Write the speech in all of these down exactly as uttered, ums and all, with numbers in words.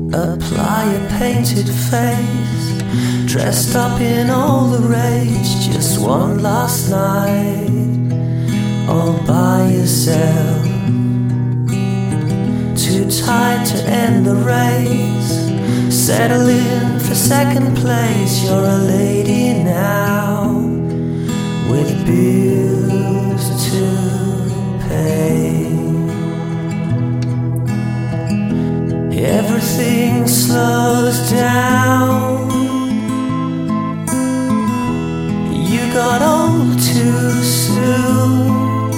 Apply a painted face, dressed up in all the rage. Just one last night, all by yourself. Too tired to end the race, settle in for second place. You're a lady now, with bills to pay. Everything slows down. You got old too soon.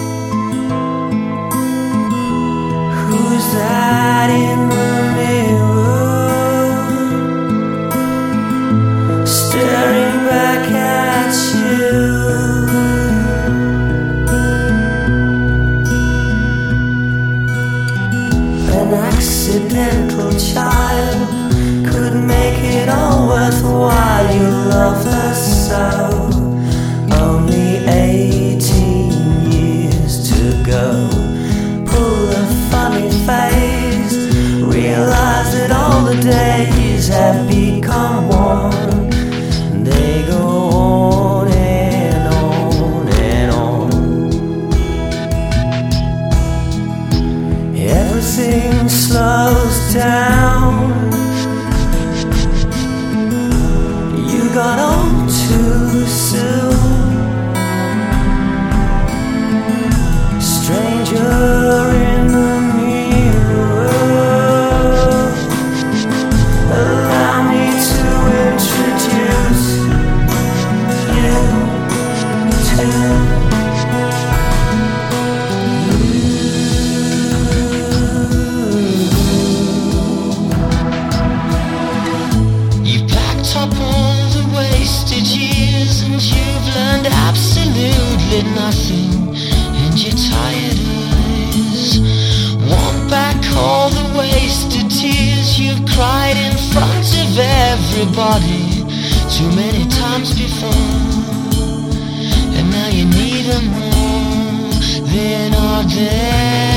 Who's that in the mirror, staring back at you? An accidental child could make it all worthwhile. You love her so. Only eighteen years to go. Pull a funny face, realize that all the days have become one. They go on and on and on. Everything slows down. You got on too soon. Stranger in the mirror, allow me to introduce you to You've packed up all the wasted years, and you've learned absolutely nothing. And your tired eyes want back all the wasted tears you've cried in front of everybody too many times before. And now you need them more than are there.